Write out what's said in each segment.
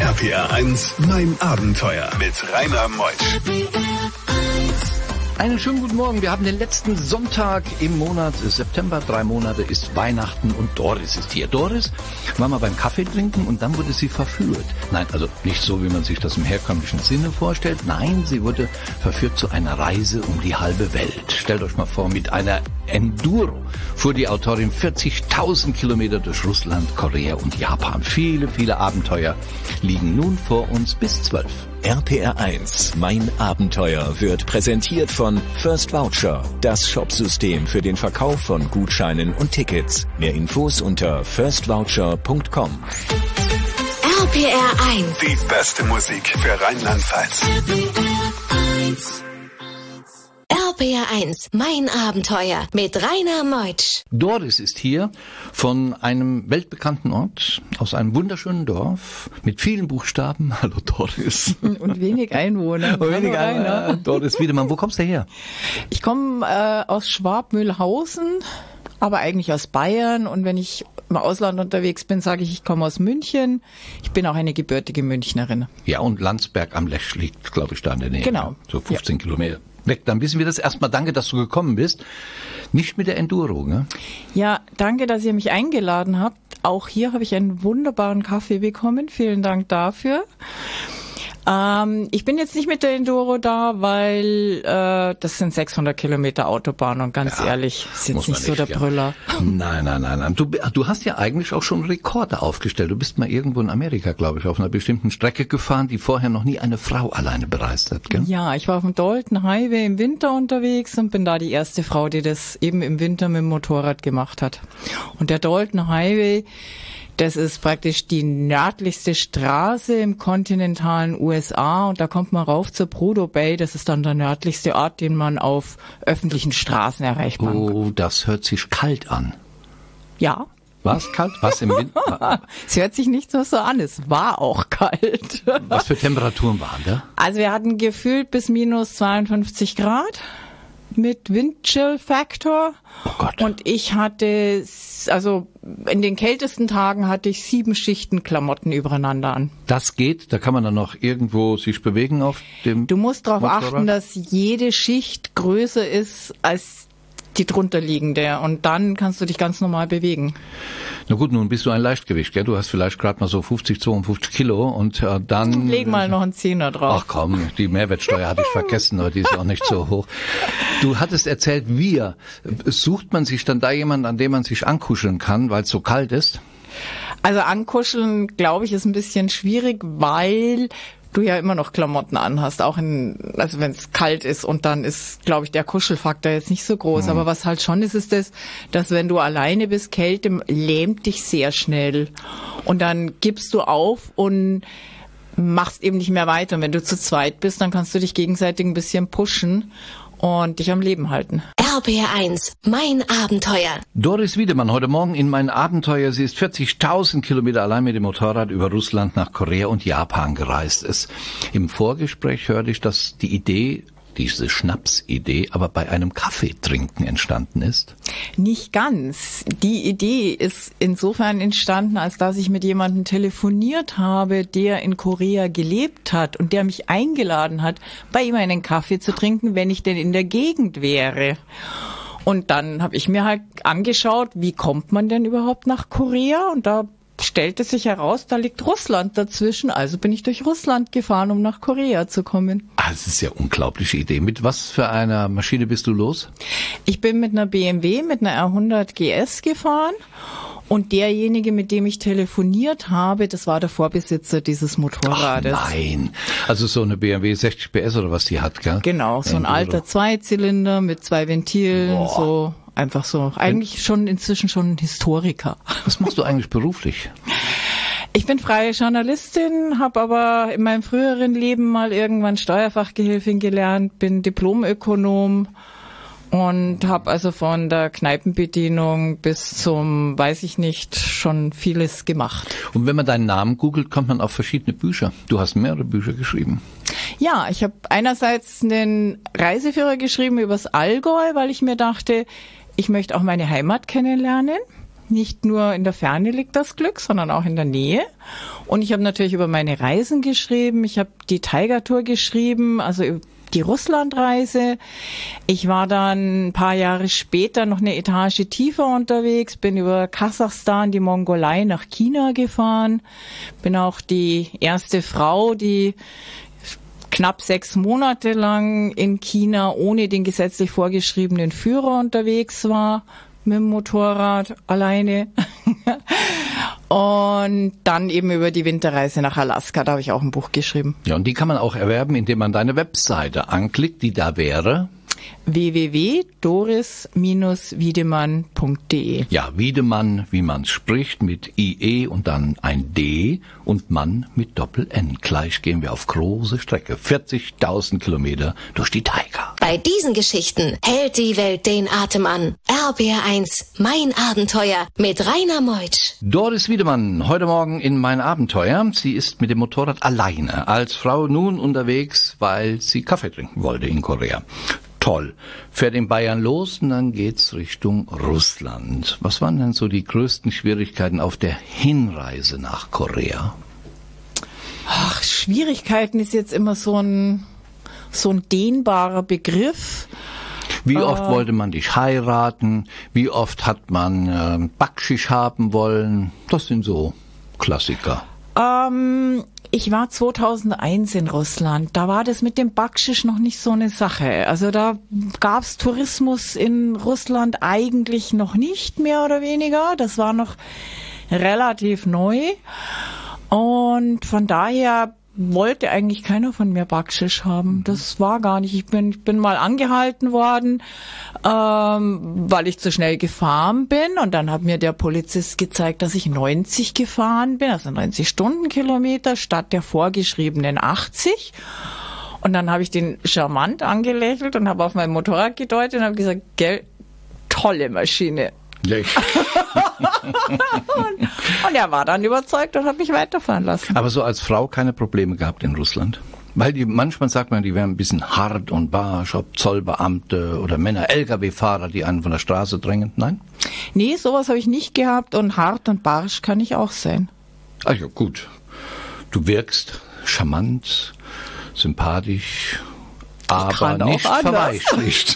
RPR 1, mein Abenteuer mit Rainer Meusch. Einen schönen guten Morgen. Wir haben den letzten Sonntag im Monat September. 3 Monate ist Weihnachten und Doris ist hier. Doris war mal beim Kaffee trinken und dann wurde sie verführt. Nein, also nicht so, wie man sich das im herkömmlichen Sinne vorstellt. Nein, sie wurde verführt zu einer Reise um die halbe Welt. Stellt euch mal vor, mit einer Enduro fuhr die Autorin 40.000 Kilometer durch Russland, Korea und Japan. Viele, viele Abenteuer liegen nun vor uns bis 12. RPR 1, mein Abenteuer, wird präsentiert von First Voucher, das Shopsystem für den Verkauf von Gutscheinen und Tickets. Mehr Infos unter firstvoucher.com. RPR 1. Die beste Musik für Rheinland-Pfalz. RPR 1, mein Abenteuer mit Rainer Meutsch. Doris ist hier von einem weltbekannten Ort, aus einem wunderschönen Dorf mit vielen Buchstaben. Hallo Doris. Und wenig Einwohner. Wenig Einwohner. Doris Wiedemann, wo kommst du her? Ich komme aus Schwabmühlhausen, aber eigentlich aus Bayern. Und wenn ich im Ausland unterwegs bin, sage ich komme aus München. Ich bin auch eine gebürtige Münchnerin. Ja, und Landsberg am Lech liegt, glaube ich, da in der Nähe. Genau. So 15 Kilometer weg. Dann wissen wir das erstmal. Danke, dass du gekommen bist. Nicht mit der Enduro, ne? Ja, danke, dass ihr mich eingeladen habt. Auch hier habe ich einen wunderbaren Kaffee bekommen. Vielen Dank dafür. Ich bin jetzt nicht mit der Enduro da, weil das sind 600 Kilometer Autobahn und ganz ehrlich, ist jetzt nicht so der Brüller. Nein. Du hast ja eigentlich auch schon Rekorde aufgestellt. Du bist mal irgendwo in Amerika, glaube ich, auf einer bestimmten Strecke gefahren, die vorher noch nie eine Frau alleine bereist hat, gell? Ja, ich war auf dem Dalton Highway im Winter unterwegs und bin da die erste Frau, die das eben im Winter mit dem Motorrad gemacht hat. Und der Dalton Highway, das ist praktisch die nördlichste Straße im kontinentalen USA und da kommt man rauf zur Prudhoe Bay. Das ist dann der nördlichste Ort, den man auf öffentlichen Straßen erreicht. Oh, das hört sich kalt an. Ja. War es kalt? Was im Winter? Es hört sich nicht so an. Es war auch kalt. Was für Temperaturen waren da? Also wir hatten gefühlt bis minus 52 Grad. Mit Windchill-Faktor. Oh Gott. Und ich hatte, also in den kältesten Tagen hatte ich 7 Schichten Klamotten übereinander an. Das geht? Da kann man dann noch irgendwo sich bewegen auf dem Du musst darauf Motorrad? achten, dass jede Schicht größer ist als die drunterliegende und dann kannst du dich ganz normal bewegen. Na gut, nun bist du ein Leichtgewicht, gell? Du hast vielleicht gerade mal so 50, 52 Kilo und dann... Leg mal noch einen Zehner drauf. Ach komm, die Mehrwertsteuer hatte ich vergessen, aber die ist auch nicht so hoch. Du hattest erzählt, sucht man sich dann da jemanden, an dem man sich ankuscheln kann, weil es so kalt ist? Also ankuscheln, glaube ich, ist ein bisschen schwierig, weil du ja immer noch Klamotten anhast, auch also wenn es kalt ist und dann ist, glaube ich, der Kuschelfaktor jetzt nicht so groß. Aber was halt schon ist, ist das, dass wenn du alleine bist, Kälte lähmt dich sehr schnell und dann gibst du auf und machst eben nicht mehr weiter. Und wenn du zu zweit bist, dann kannst du dich gegenseitig ein bisschen pushen und dich am Leben halten. RPR 1, mein Abenteuer. Doris Wiedemann, heute Morgen in mein Abenteuer. Sie ist 40.000 Kilometer allein mit dem Motorrad über Russland nach Korea und Japan gereist. Im Vorgespräch hörte ich, dass diese Schnapsidee aber bei einem Kaffeetrinken entstanden ist? Nicht ganz. Die Idee ist insofern entstanden, als dass ich mit jemandem telefoniert habe, der in Korea gelebt hat und der mich eingeladen hat, bei ihm einen Kaffee zu trinken, wenn ich denn in der Gegend wäre. Und dann habe ich mir halt angeschaut, wie kommt man denn überhaupt nach Korea? Und da stellte sich heraus, da liegt Russland dazwischen. Also bin ich durch Russland gefahren, um nach Korea zu kommen. Das ist ja eine unglaubliche Idee. Mit was für einer Maschine bist du los? Ich bin mit einer BMW, mit einer R100 GS gefahren. Und derjenige, mit dem ich telefoniert habe, das war der Vorbesitzer dieses Motorrades. Ach nein, also so eine BMW 60 PS oder was die hat, gell? Genau, so ein alter Zweizylinder mit 2 Ventilen, Boah. So einfach so. Eigentlich inzwischen schon ein Historiker. Was machst du eigentlich beruflich? Ich bin freie Journalistin, habe aber in meinem früheren Leben mal irgendwann Steuerfachgehilfin gelernt, bin Diplomökonom und habe also von der Kneipenbedienung bis zum, weiß ich nicht, schon vieles gemacht. Und wenn man deinen Namen googelt, kommt man auf verschiedene Bücher. Du hast mehrere Bücher geschrieben. Ja, ich habe einerseits einen Reiseführer geschrieben übers Allgäu, weil ich mir dachte, ich möchte auch meine Heimat kennenlernen. Nicht nur in der Ferne liegt das Glück, sondern auch in der Nähe. Und ich habe natürlich über meine Reisen geschrieben. Ich habe die Tiger Tour geschrieben, also die Russlandreise. Ich war dann ein paar Jahre später noch eine Etage tiefer unterwegs, bin über Kasachstan, die Mongolei nach China gefahren. Bin auch die erste Frau, die knapp 6 Monate lang in China ohne den gesetzlich vorgeschriebenen Führer unterwegs war, mit dem Motorrad alleine. Und dann eben über die Winterreise nach Alaska, da habe ich auch ein Buch geschrieben. Ja, und die kann man auch erwerben, indem man deine Webseite anklickt, die da wäre www.doris-wiedemann.de. Ja, Wiedemann, wie man spricht, mit IE und dann ein D und Mann mit Doppel-N. Gleich gehen wir auf große Strecke, 40.000 Kilometer durch die Taiga. Bei diesen Geschichten hält die Welt den Atem an. RBR1, mein Abenteuer mit Rainer Meutsch. Doris Wiedemann, heute Morgen in Mein Abenteuer. Sie ist mit dem Motorrad alleine als Frau nun unterwegs, weil sie Kaffee trinken wollte in Korea. Toll. Fährt in Bayern los und dann geht's Richtung Russland. Was waren denn so die größten Schwierigkeiten auf der Hinreise nach Korea? Ach, Schwierigkeiten ist jetzt immer so ein dehnbarer Begriff. Wie oft wollte man dich heiraten? Wie oft hat man Backschisch haben wollen? Das sind so Klassiker. Ich war 2001 in Russland. Da war das mit dem Backschisch noch nicht so eine Sache. Also da gab's Tourismus in Russland eigentlich noch nicht, mehr oder weniger. Das war noch relativ neu. Und von daher wollte eigentlich keiner von mir Backschisch haben. Das war gar nicht. Ich bin mal angehalten worden, weil ich zu schnell gefahren bin. Und dann hat mir der Polizist gezeigt, dass ich 90 gefahren bin, also 90 Stundenkilometer statt der vorgeschriebenen 80. Und dann habe ich den charmant angelächelt und habe auf mein Motorrad gedeutet und habe gesagt, gell, tolle Maschine. Ja. Und er war dann überzeugt und hat mich weiterfahren lassen. Aber so als Frau keine Probleme gehabt in Russland? Weil manchmal sagt man, die wären ein bisschen hart und barsch, ob Zollbeamte oder Männer, Lkw-Fahrer, die einen von der Straße drängen. Nein? Nee, sowas habe ich nicht gehabt und hart und barsch kann ich auch sein. Ach ja, gut. Du wirkst charmant, sympathisch, aber nicht verweichlicht.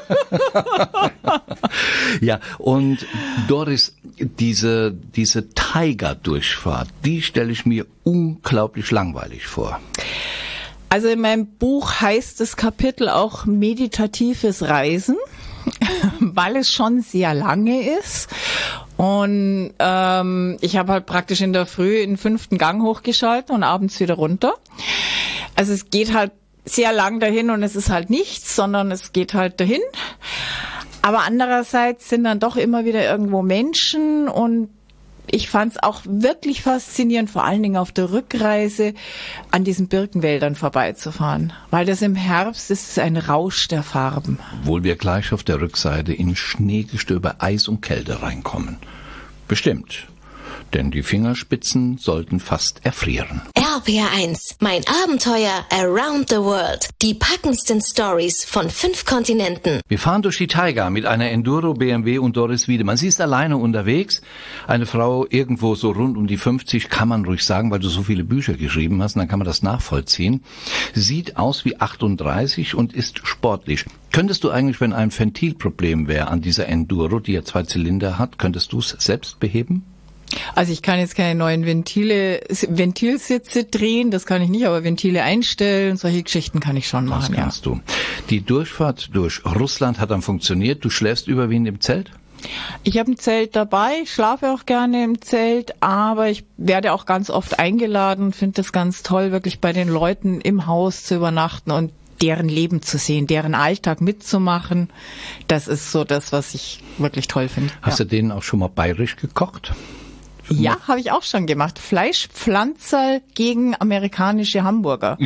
Ja, und Doris, diese Taiga-Durchfahrt, die stelle ich mir unglaublich langweilig vor. Also in meinem Buch heißt das Kapitel auch meditatives Reisen, weil es schon sehr lange ist. Und ich habe halt praktisch in der Früh in den 5. Gang hochgeschalten und abends wieder runter. Also es geht halt sehr lang dahin und es ist halt nichts, sondern es geht halt dahin. Aber andererseits sind dann doch immer wieder irgendwo Menschen und ich fand es auch wirklich faszinierend, vor allen Dingen auf der Rückreise an diesen Birkenwäldern vorbeizufahren. Weil das im Herbst ist ein Rausch der Farben. Obwohl wir gleich auf der Rückseite in Schneegestöber, Eis und Kälte reinkommen. Bestimmt. Denn die Fingerspitzen sollten fast erfrieren. RBR1, mein Abenteuer around the world. Die packendsten Stories von 5 Kontinenten. Wir fahren durch die Taiga mit einer Enduro BMW und Doris Wiedemann. Sie ist alleine unterwegs. Eine Frau irgendwo so rund um die 50, kann man ruhig sagen, weil du so viele Bücher geschrieben hast, und dann kann man das nachvollziehen. Sieht aus wie 38 und ist sportlich. Könntest du eigentlich, wenn ein Ventilproblem wäre an dieser Enduro, die ja 2 Zylinder hat, könntest du es selbst beheben? Also ich kann jetzt keine neuen Ventilsitze drehen, das kann ich nicht, aber Ventile einstellen, solche Geschichten kann ich schon machen. Das kannst du. Die Durchfahrt durch Russland hat dann funktioniert. Du schläfst überwiegend im Zelt? Ich habe ein Zelt dabei, ich schlafe auch gerne im Zelt, aber ich werde auch ganz oft eingeladen, finde das ganz toll, wirklich bei den Leuten im Haus zu übernachten und deren Leben zu sehen, deren Alltag mitzumachen. Das ist so das, was ich wirklich toll finde. Hast du denen auch schon mal bayerisch gekocht? Ja, habe ich auch schon gemacht. Fleischpflanzerl gegen amerikanische Hamburger.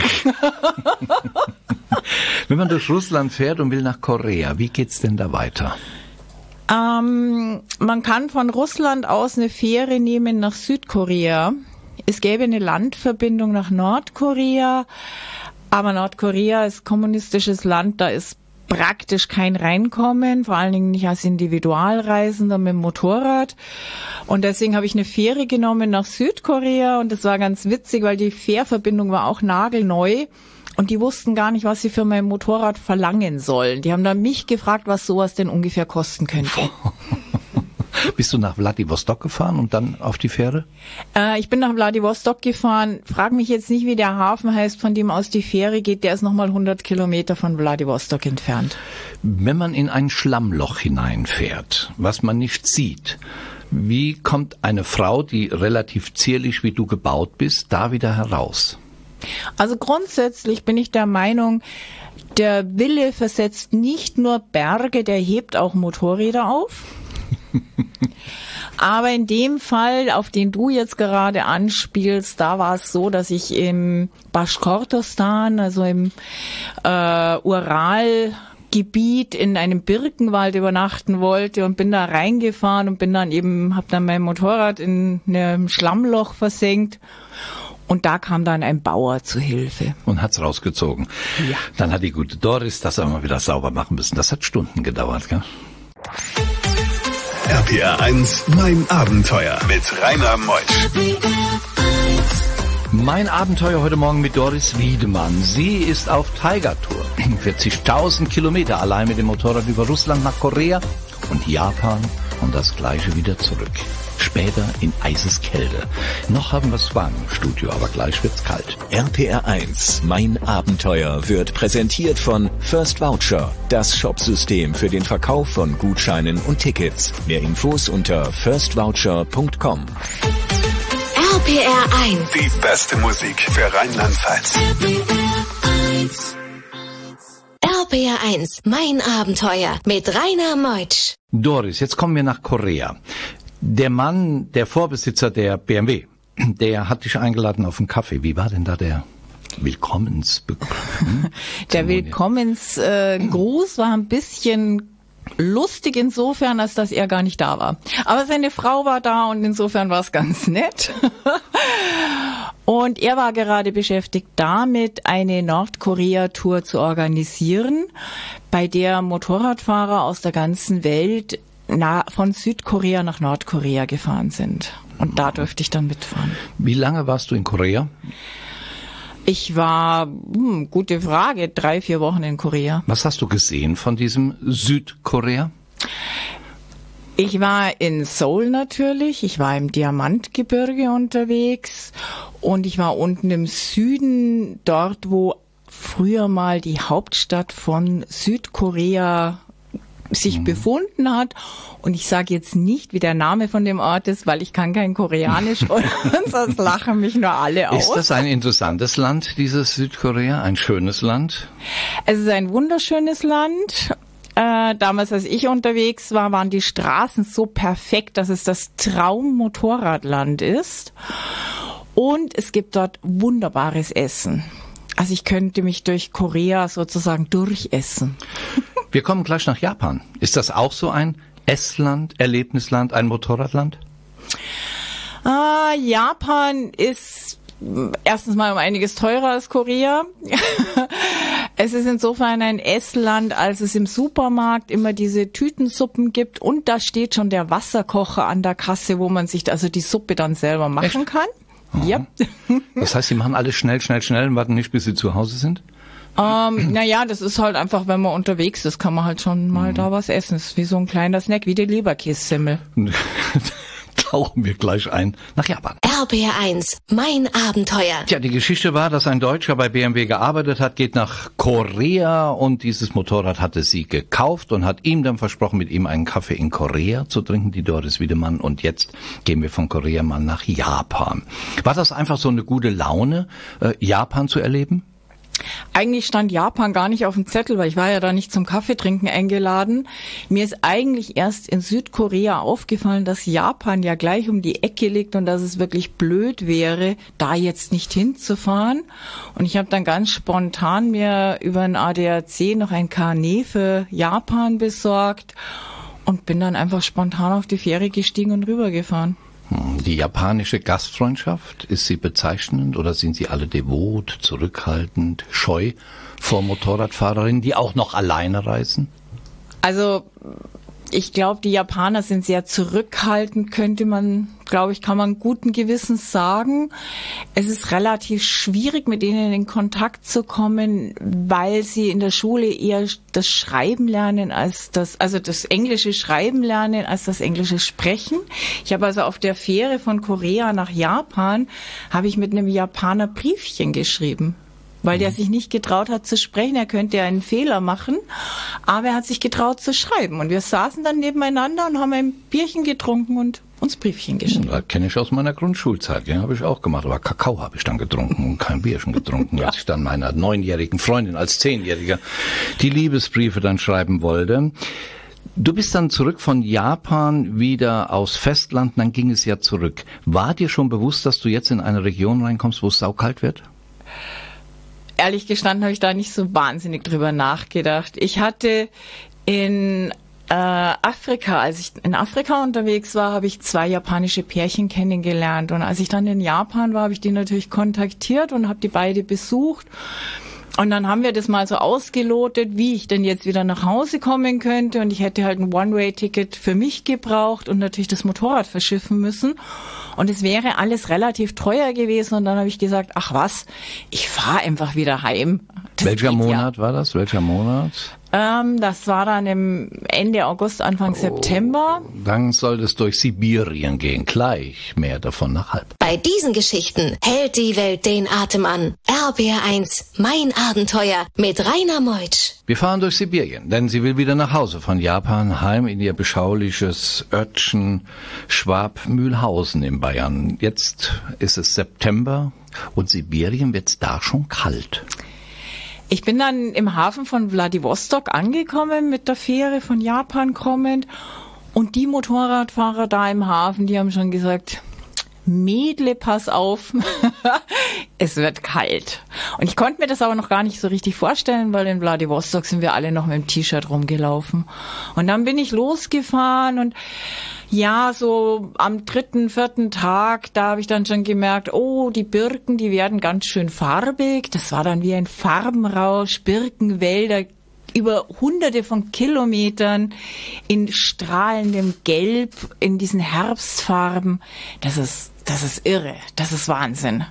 Wenn man durch Russland fährt und will nach Korea, wie geht's denn da weiter? Man kann von Russland aus eine Fähre nehmen nach Südkorea. Es gäbe eine Landverbindung nach Nordkorea, aber Nordkorea ist kommunistisches Land, da ist praktisch kein Reinkommen, vor allen Dingen nicht als Individualreisender mit dem Motorrad. Und deswegen habe ich eine Fähre genommen nach Südkorea und das war ganz witzig, weil die Fährverbindung war auch nagelneu. Und die wussten gar nicht, was sie für mein Motorrad verlangen sollen. Die haben dann mich gefragt, was sowas denn ungefähr kosten könnte. Bist du nach Wladiwostok gefahren und dann auf die Fähre? Ich bin nach Wladiwostok gefahren. Frag mich jetzt nicht, wie der Hafen heißt, von dem aus die Fähre geht. Der ist nochmal 100 Kilometer von Wladiwostok entfernt. Wenn man in ein Schlammloch hineinfährt, was man nicht sieht, wie kommt eine Frau, die relativ zierlich wie du gebaut bist, da wieder heraus? Also grundsätzlich bin ich der Meinung, der Wille versetzt nicht nur Berge, der hebt auch Motorräder auf. Aber in dem Fall, auf den du jetzt gerade anspielst, da war es so, dass ich im Baschkortostan, also im Uralgebiet in einem Birkenwald übernachten wollte und bin da reingefahren und habe dann mein Motorrad in einem Schlammloch versenkt. Und da kam dann ein Bauer zu Hilfe. Und hat's rausgezogen. Ja. Dann hat die gute Doris das auch mal wieder sauber machen müssen. Das hat Stunden gedauert, gell? RPR 1, mein Abenteuer mit Rainer Meusch. Mein Abenteuer heute Morgen mit Doris Wiedemann. Sie ist auf Tiger-Tour. 40.000 Kilometer allein mit dem Motorrad über Russland nach Korea und Japan und das Gleiche wieder zurück. Später in Eiseskälte. Noch haben wir es warm im Studio, aber gleich wird's kalt. RPR 1, mein Abenteuer, wird präsentiert von First Voucher, das Shopsystem für den Verkauf von Gutscheinen und Tickets. Mehr Infos unter firstvoucher.com. RPR 1. Die beste Musik für Rheinland-Pfalz. RPR 1, mein Abenteuer mit Rainer Meutsch. Doris, jetzt kommen wir nach Korea. Der Mann, der Vorbesitzer der BMW, der hat dich eingeladen auf einen Kaffee. Wie war denn da der Der Willkommensgruß war ein bisschen lustig insofern, als dass er gar nicht da war. Aber seine Frau war da und insofern war es ganz nett. Und er war gerade beschäftigt damit, eine Nordkorea-Tour zu organisieren, bei der Motorradfahrer aus der ganzen Welt von Südkorea nach Nordkorea gefahren sind. Und da durfte ich dann mitfahren. Wie lange warst du in Korea? Ich war, gute Frage, 3-4 Wochen in Korea. Was hast du gesehen von diesem Südkorea? Ich war in Seoul natürlich, ich war im Diamantgebirge unterwegs und ich war unten im Süden, dort wo früher mal die Hauptstadt von Südkorea sich befunden hat. Und ich sage jetzt nicht, wie der Name von dem Ort ist, weil ich kann kein Koreanisch und sonst lachen mich nur alle aus. Ist das ein interessantes Land, dieses Südkorea? Ein schönes Land? Es ist ein wunderschönes Land. Damals, als ich unterwegs war, waren die Straßen so perfekt, dass es das Traum-Motorradland ist. Und es gibt dort wunderbares Essen. Also ich könnte mich durch Korea sozusagen durchessen. Wir kommen gleich nach Japan. Ist das auch so ein Essland, Erlebnisland, ein Motorradland? Japan ist erstens mal um einiges teurer als Korea. Es ist insofern ein Essland, als es im Supermarkt immer diese Tütensuppen gibt und da steht schon der Wasserkocher an der Kasse, wo man sich also die Suppe dann selber machen kann. Ja. Das heißt, sie machen alles schnell und warten nicht, bis sie zu Hause sind? Naja, das ist halt einfach, wenn man unterwegs ist, kann man halt schon mal da was essen. Das ist wie so ein kleiner Snack, wie der Leberkässemmel. Tauchen wir gleich ein nach Japan. RPR 1, mein Abenteuer. Tja, die Geschichte war, dass ein Deutscher bei BMW gearbeitet hat, geht nach Korea und dieses Motorrad hatte sie gekauft und hat ihm dann versprochen, mit ihm einen Kaffee in Korea zu trinken, die Doris Wiedemann. Und jetzt gehen wir von Korea mal nach Japan. War das einfach so eine gute Laune, Japan zu erleben? Eigentlich stand Japan gar nicht auf dem Zettel, weil ich war ja da nicht zum Kaffeetrinken eingeladen. Mir ist eigentlich erst in Südkorea aufgefallen, dass Japan ja gleich um die Ecke liegt und dass es wirklich blöd wäre, da jetzt nicht hinzufahren. Und ich habe dann ganz spontan mir über ein ADAC noch ein Carnet für Japan besorgt und bin dann einfach spontan auf die Fähre gestiegen und rübergefahren. Die japanische Gastfreundschaft, ist sie bezeichnend oder sind sie alle devot, zurückhaltend, scheu vor Motorradfahrerinnen, die auch noch alleine reisen? Also ich glaube, die Japaner sind sehr zurückhaltend, kann man guten Gewissens sagen. Es ist relativ schwierig, mit denen in Kontakt zu kommen, weil sie in der Schule eher das Schreiben lernen das englische Schreiben lernen als das englische Sprechen. Ich habe also auf der Fähre von Korea nach Japan, habe ich mit einem Japaner Briefchen geschrieben. Weil der sich nicht getraut hat zu sprechen, er könnte einen Fehler machen, aber er hat sich getraut zu schreiben. Und wir saßen dann nebeneinander und haben ein Bierchen getrunken und uns Briefchen geschrieben. Das kenne ich aus meiner Grundschulzeit, ja, habe ich auch gemacht. Aber Kakao habe ich dann getrunken und kein Bierchen getrunken, als ich dann meiner 9-jährigen Freundin als 10-Jähriger die Liebesbriefe dann schreiben wollte. Du bist dann zurück von Japan wieder aus Festland, dann ging es ja zurück. War dir schon bewusst, dass du jetzt in eine Region reinkommst, wo es saukalt wird? Ehrlich gestanden habe ich da nicht so wahnsinnig drüber nachgedacht. Ich hatte in Afrika, als ich in Afrika unterwegs war, habe ich 2 japanische Pärchen kennengelernt. Und als ich dann in Japan war, habe ich die natürlich kontaktiert und habe die beide besucht. Und dann haben wir das mal so ausgelotet, wie ich denn jetzt wieder nach Hause kommen könnte. Und ich hätte halt ein One-Way-Ticket für mich gebraucht und natürlich das Motorrad verschiffen müssen. Und es wäre alles relativ teuer gewesen. Und dann habe ich gesagt, ach was, ich fahre einfach wieder heim. Welcher Monat war das? Welcher Monat? Das war dann im Ende August, Anfang September. Dann soll es durch Sibirien gehen. Gleich mehr davon nach halb. Bei diesen Geschichten hält die Welt den Atem an. RBR1, mein Abenteuer mit Rainer Meutsch. Wir fahren durch Sibirien, denn sie will wieder nach Hause von Japan, heim in ihr beschauliches Örtchen Schwabmühlhausen in Bayern. Jetzt ist es September und Sibirien wird's da schon kalt. Ich bin dann im Hafen von Wladiwostok angekommen, mit der Fähre von Japan kommend. Und die Motorradfahrer da im Hafen, die haben schon gesagt, Mädle, pass auf, es wird kalt. Und ich konnte mir das aber noch gar nicht so richtig vorstellen, weil in Wladiwostok sind wir alle noch mit dem T-Shirt rumgelaufen. Und dann bin ich losgefahren und ja, so am 3., 4. Tag, da habe ich dann schon gemerkt, oh, die Birken, die werden ganz schön farbig. Das war dann wie ein Farbenrausch, Birkenwälder, über Hunderte von Kilometern in strahlendem Gelb, in diesen Herbstfarben. Das ist irre, das ist Wahnsinn.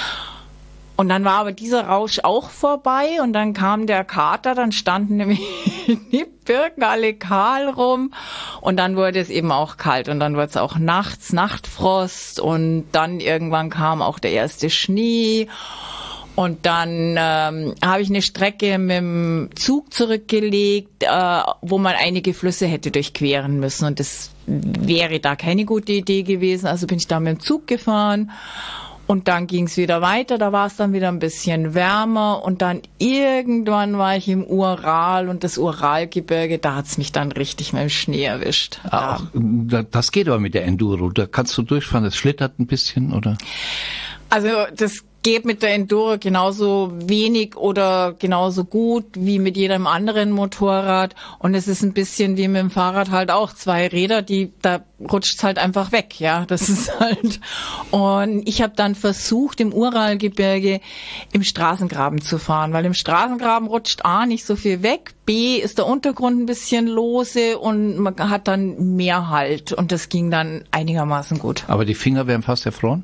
Und dann war aber dieser Rausch auch vorbei und dann kam der Kater, dann standen nämlich die Birken alle kahl rum und dann wurde es eben auch kalt und dann wurde es auch nachts Nachtfrost und dann irgendwann kam auch der erste Schnee und dann habe ich eine Strecke mit dem Zug zurückgelegt, wo man einige Flüsse hätte durchqueren müssen und das wäre da keine gute Idee gewesen, also bin ich da mit dem Zug gefahren. Und dann ging es wieder weiter, da war es dann wieder ein bisschen wärmer und dann irgendwann war ich im Ural und das Uralgebirge, da hat's mich dann richtig mit dem Schnee erwischt. Ach, das geht aber mit der Enduro, da kannst du durchfahren, das schlittert ein bisschen, oder? Also das geht mit der Enduro genauso wenig oder genauso gut wie mit jedem anderen Motorrad und es ist ein bisschen wie mit dem Fahrrad halt auch 2 Räder, da rutscht's halt einfach weg, ja, das ist halt. Und ich habe dann versucht im Uralgebirge im Straßengraben zu fahren, weil im Straßengraben rutscht A nicht so viel weg, B ist der Untergrund ein bisschen lose und man hat dann mehr Halt und das ging dann einigermaßen gut. Aber die Finger wären fast erfroren?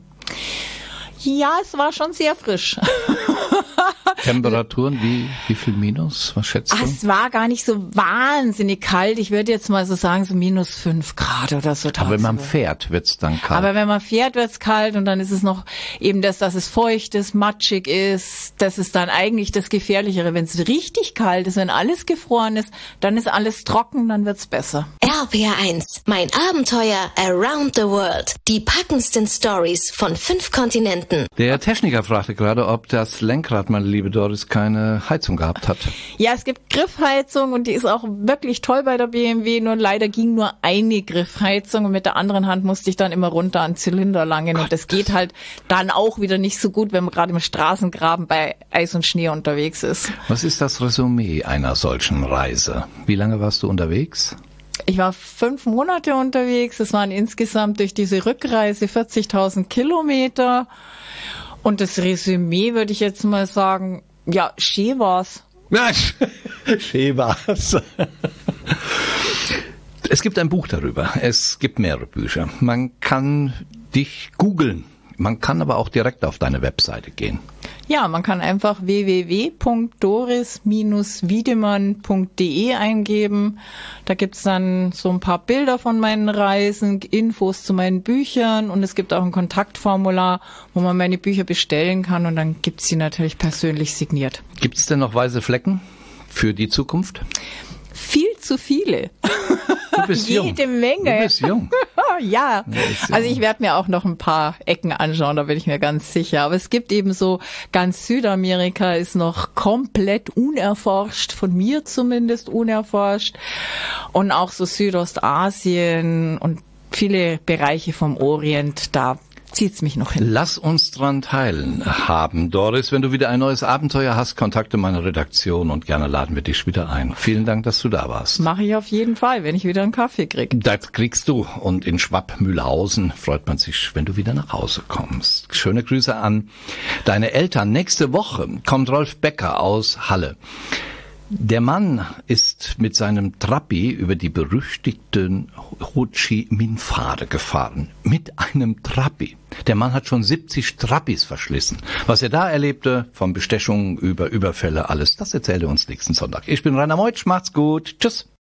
Ja, es war schon sehr frisch. Temperaturen, wie viel Minus? Was schätzt du? Es war gar nicht so wahnsinnig kalt. Ich würde jetzt mal so sagen, so -5 Grad oder so. Aber wenn man fährt, wird's dann kalt. Aber wenn man fährt, wird's kalt und dann ist es noch eben das, dass es feucht ist, matschig ist. Das ist dann eigentlich das Gefährlichere. Wenn es richtig kalt ist, wenn alles gefroren ist, dann ist alles trocken, dann wird's besser. RBR1, mein Abenteuer around the world. Die packendsten Stories von 5 Kontinenten. Der Techniker fragte gerade, ob das Lenkrad, meine liebe Doris, keine Heizung gehabt hat. Ja, es gibt Griffheizung und die ist auch wirklich toll bei der BMW, nur leider ging nur eine Griffheizung und mit der anderen Hand musste ich dann immer runter an Zylinder langen und das geht halt dann auch wieder nicht so gut, wenn man gerade im Straßengraben bei Eis und Schnee unterwegs ist. Was ist das Resümee einer solchen Reise? Wie lange warst du unterwegs? Ich war 5 Monate unterwegs. Es waren insgesamt durch diese Rückreise 40.000 Kilometer. Und das Resümee würde ich jetzt mal sagen, ja, schön war's. Ja, schön war's. Es gibt ein Buch darüber. Es gibt mehrere Bücher. Man kann dich googeln. Man kann aber auch direkt auf deine Webseite gehen. Ja, man kann einfach www.doris-wiedemann.de eingeben. Da gibt's dann so ein paar Bilder von meinen Reisen, Infos zu meinen Büchern und es gibt auch ein Kontaktformular, wo man meine Bücher bestellen kann und dann gibt's sie natürlich persönlich signiert. Gibt's denn noch weiße Flecken für die Zukunft? Viel zu viele. Du bist jung. Jede Menge. Du bist jung. Ja, also ich werde mir auch noch ein paar Ecken anschauen, da bin ich mir ganz sicher. Aber es gibt eben so, ganz Südamerika ist noch komplett unerforscht, von mir zumindest unerforscht. Und auch so Südostasien und viele Bereiche vom Orient, da zieht's mich noch hin. Lass uns dran teilhaben, Doris. Wenn du wieder ein neues Abenteuer hast, kontakte meine Redaktion und gerne laden wir dich wieder ein. Vielen Dank, dass du da warst. Mache ich auf jeden Fall, wenn ich wieder einen Kaffee kriege. Das kriegst du. Und in Schwapp-Mühlhausen freut man sich, wenn du wieder nach Hause kommst. Schöne Grüße an deine Eltern. Nächste Woche kommt Rolf Becker aus Halle. Der Mann ist mit seinem Trabi über die berüchtigten Ho Chi Minh-Pfade gefahren. Mit einem Trabi. Der Mann hat schon 70 Trabis verschlissen. Was er da erlebte, von Bestechungen über Überfälle, alles, das erzählt er uns nächsten Sonntag. Ich bin Rainer Meutsch, macht's gut. Tschüss.